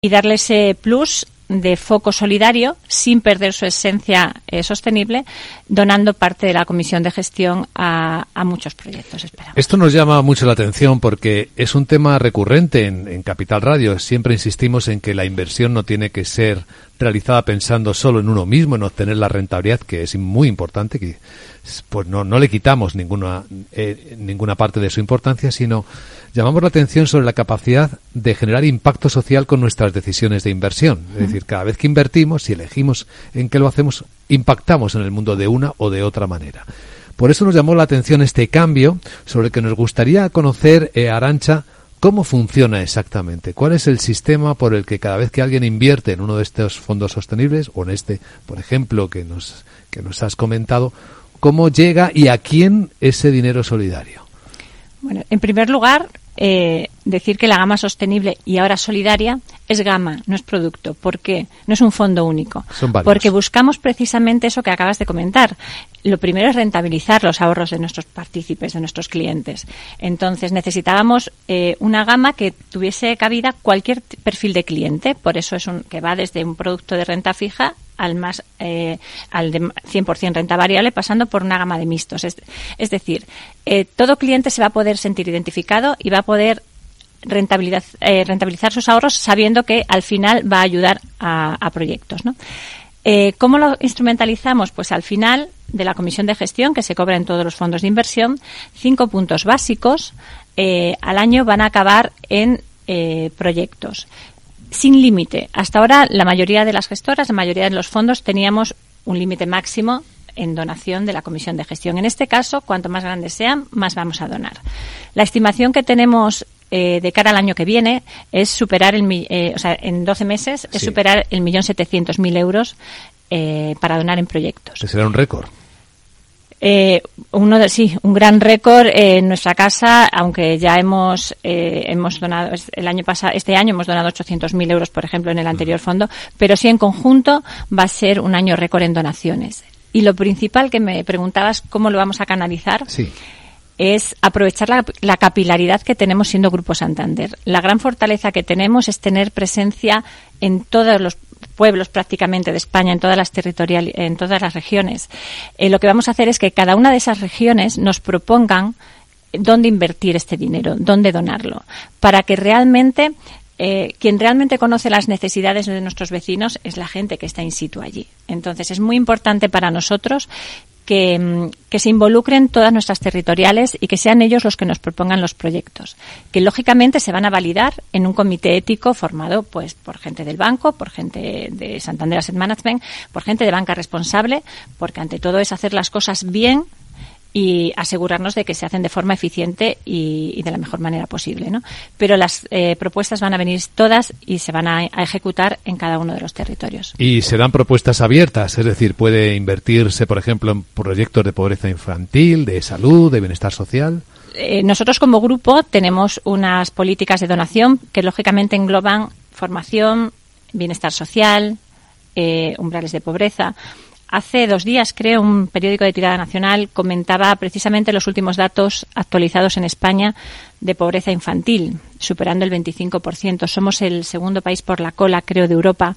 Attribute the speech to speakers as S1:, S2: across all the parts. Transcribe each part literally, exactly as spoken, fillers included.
S1: y darle ese plus de foco solidario sin perder su esencia eh, sostenible, donando parte de la comisión de gestión a, a muchos proyectos, esperamos.
S2: Esto nos llama mucho la atención porque es un tema recurrente en, en Capital Radio. Siempre insistimos en que la inversión no tiene que ser realizada pensando solo en uno mismo, en obtener la rentabilidad, que es muy importante, que pues no, no le quitamos ninguna, eh, ninguna parte de su importancia, sino llamamos la atención sobre la capacidad de generar impacto social con nuestras decisiones de inversión. Es decir, cada vez que invertimos, si elegimos en qué lo hacemos, impactamos en el mundo de una o de otra manera. Por eso nos llamó la atención este cambio, sobre el que nos gustaría conocer, eh, Arantxa, cómo funciona exactamente. ¿Cuál es el sistema por el que cada vez que alguien invierte en uno de estos fondos sostenibles, o en este, por ejemplo, que nos, que nos has comentado, cómo llega y a quién ese dinero solidario?
S1: Bueno, en primer lugar, eh, decir que la gama sostenible y ahora solidaria es gama, no es producto. ¿Por qué? No es un fondo único.
S2: Son varios.
S1: Porque buscamos precisamente eso que acabas de comentar. Lo primero es rentabilizar los ahorros de nuestros partícipes, de nuestros clientes. Entonces, necesitábamos eh, una gama que tuviese cabida cualquier perfil de cliente. Por eso es un que va desde un producto de renta fija al más eh, al de cien por ciento renta variable, pasando por una gama de mixtos. Es, es decir, eh, todo cliente se va a poder sentir identificado y va a poder rentabilizar, eh, rentabilizar sus ahorros sabiendo que al final va a ayudar a, a proyectos, ¿no? Eh, ¿Cómo lo instrumentalizamos? Pues al final de la comisión de gestión que se cobra en todos los fondos de inversión, cinco puntos básicos eh, al año van a acabar en eh, proyectos. Sin límite. Hasta ahora la mayoría de las gestoras, la mayoría de los fondos teníamos un límite máximo en donación de la comisión de gestión. En este caso, cuanto más grandes sean, más vamos a donar. La estimación que tenemos eh, de cara al año que viene es superar el, eh, o sea, en doce meses es
S2: sí.
S1: superar el millón setecientos mil euros eh, para donar en proyectos.
S2: Que será un récord.
S1: Eh, uno de, sí, un gran récord eh, en nuestra casa, aunque ya hemos eh, hemos donado el año pasado, este año hemos donado ochocientos mil euros, por ejemplo, en el anterior fondo, pero sí en conjunto va a ser un año récord en donaciones. Y lo principal que me preguntabas, ¿cómo lo vamos a canalizar?
S2: Sí.
S1: Es aprovechar la, la capilaridad que tenemos siendo Grupo Santander. La gran fortaleza que tenemos es tener presencia en todos los pueblos prácticamente de España, en todas las territoriales, en todas las regiones. Eh, lo que vamos a hacer es que cada una de esas regiones nos propongan dónde invertir este dinero, dónde donarlo, para que realmente eh, quien realmente conoce las necesidades de nuestros vecinos es la gente que está in situ allí. Entonces es muy importante para nosotros que, que se involucren todas nuestras territoriales y que sean ellos los que nos propongan los proyectos, que lógicamente se van a validar en un comité ético formado pues por gente del banco, por gente de Santander Asset Management, por gente de banca responsable, porque ante todo es hacer las cosas bien y asegurarnos de que se hacen de forma eficiente y, y de la mejor manera posible, ¿no? Pero las eh, propuestas van a venir todas y se van a, a ejecutar en cada uno de los territorios.
S2: Y serán propuestas abiertas, es decir, puede invertirse, por ejemplo, en proyectos de pobreza infantil, de salud, de bienestar social.
S1: Eh, nosotros como grupo tenemos unas políticas de donación que lógicamente engloban formación, bienestar social, eh, umbrales de pobreza. Hace dos días, creo, un periódico de tirada nacional comentaba precisamente los últimos datos actualizados en España de pobreza infantil, superando el veinticinco por ciento. Somos el segundo país por la cola, creo, de Europa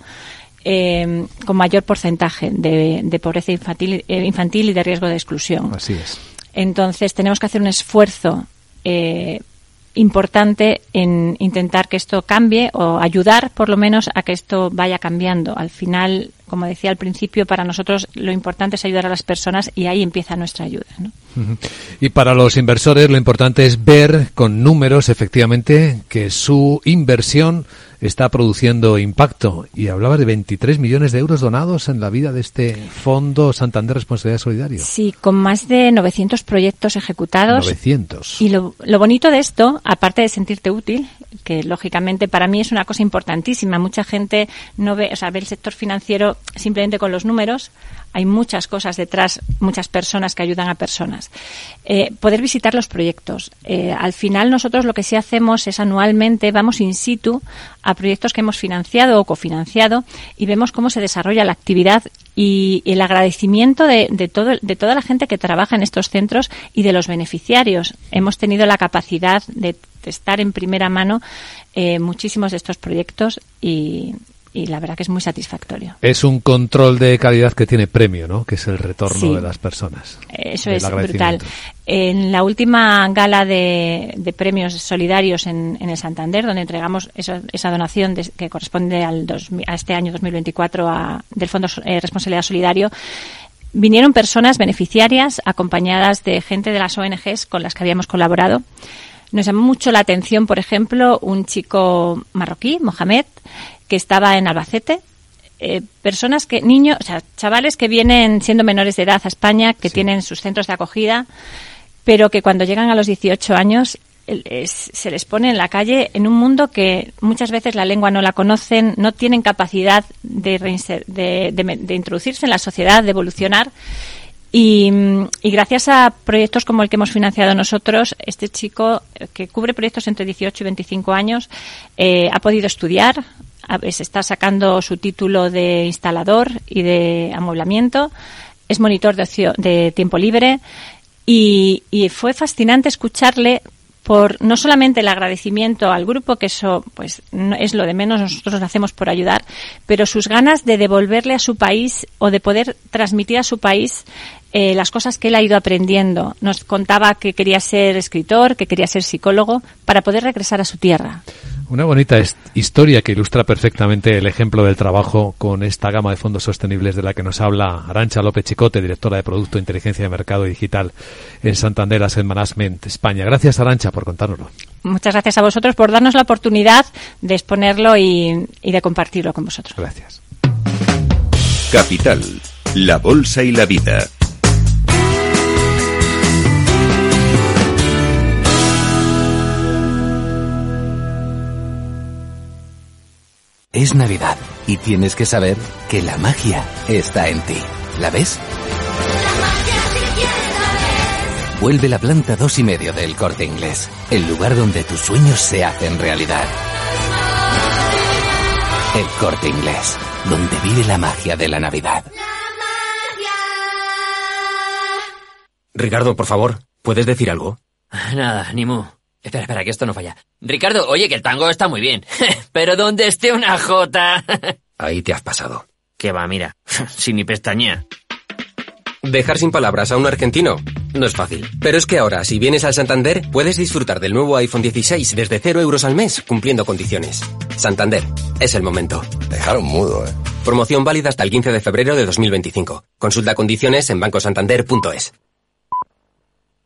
S1: eh, con mayor porcentaje de, de pobreza infantil, eh, infantil y de riesgo de exclusión.
S2: Así es.
S1: Entonces, tenemos que hacer un esfuerzo eh, importante en intentar que esto cambie o ayudar, por lo menos, a que esto vaya cambiando. Al final, como decía al principio, para nosotros lo importante es ayudar a las personas y ahí empieza nuestra ayuda, ¿no?
S2: Uh-huh. Y para los inversores lo importante es ver con números, efectivamente, que su inversión está produciendo impacto. Y hablabas de veintitrés millones de euros donados en la vida de este Fondo Santander Responsabilidad Solidaria.
S1: Sí, con más de novecientos proyectos ejecutados.
S2: novecientos.
S1: Y lo, lo bonito de esto, aparte de sentirte útil, que lógicamente para mí es una cosa importantísima. Mucha gente no ve, o sea, ve el sector financiero simplemente con los números. Hay muchas cosas detrás, muchas personas que ayudan a personas. Eh, poder visitar los proyectos. Eh, al final nosotros lo que sí hacemos es anualmente, vamos in situ a a proyectos que hemos financiado o cofinanciado y vemos cómo se desarrolla la actividad y el agradecimiento de, de, todo, de toda la gente que trabaja en estos centros y de los beneficiarios. Hemos tenido la capacidad de estar en primera mano eh, muchísimos de estos proyectos y, y la verdad que es muy satisfactorio.
S2: Es un control de calidad que tiene premio, ¿no? Que es el retorno
S1: sí.
S2: de las personas.
S1: Eso es brutal. En la última gala de, de premios solidarios en, en el Santander, donde entregamos esa, esa donación de, que corresponde al dos, a este año dos mil veinticuatro a, del Fondo eh, Responsabilidad Solidario, vinieron personas beneficiarias acompañadas de gente de las O N Ges con las que habíamos colaborado. Nos llamó mucho la atención, por ejemplo, un chico marroquí, Mohamed, que estaba en Albacete. Eh, personas que, niños, o sea, chavales que vienen siendo menores de edad a España, que sí. tienen sus centros de acogida, pero que cuando llegan a los dieciocho años es, se les pone en la calle en un mundo que muchas veces la lengua no la conocen, no tienen capacidad de, reinser, de, de, de introducirse en la sociedad, de evolucionar. Y, y gracias a proyectos como el que hemos financiado nosotros, este chico, que cubre proyectos entre dieciocho y veinticinco años, eh, ha podido estudiar, se está sacando su título de instalador y de amueblamiento, es monitor de, ocio, de tiempo libre y, y fue fascinante escucharle por no solamente el agradecimiento al grupo, que eso pues no es lo de menos, nosotros lo hacemos por ayudar, pero sus ganas de devolverle a su país o de poder transmitir a su país eh, las cosas que él ha ido aprendiendo. Nos contaba que quería ser escritor, que quería ser psicólogo, para poder regresar a su tierra.
S2: Una bonita historia que ilustra perfectamente el ejemplo del trabajo con esta gama de fondos sostenibles de la que nos habla Arantxa López Chicote, directora de Producto, Inteligencia de Mercado Digital en Santander Asset Management España. Gracias, Arantxa, por contárnoslo.
S1: Muchas gracias a vosotros por darnos la oportunidad de exponerlo y, y de compartirlo con vosotros.
S2: Gracias.
S3: Capital, la bolsa y la vida.
S4: Es Navidad y tienes que saber que la magia está en ti. ¿La ves?
S5: La magia sí quiero ver.
S4: Vuelve la planta dos y medio del Corte Inglés, el lugar donde tus sueños se hacen realidad. El Corte Inglés, donde vive la magia de la Navidad.
S5: La magia.
S6: Ricardo, por favor, ¿puedes decir algo?
S7: Nada, ni mu. Espera, espera, que esto no falla. Ricardo, oye, que el tango está muy bien. Pero ¿dónde esté una jota?
S6: Ahí te has pasado.
S7: Que va, mira, sin ni pestañea.
S6: Dejar sin palabras a un argentino no es fácil. Pero es que ahora, si vienes al Santander, puedes disfrutar del nuevo iPhone dieciséis desde cero euros al mes, cumpliendo condiciones. Santander, es el momento.
S8: Dejaron mudo, ¿eh?
S6: Promoción válida hasta el quince de febrero de dos mil veinticinco. Consulta condiciones en banco santander punto es.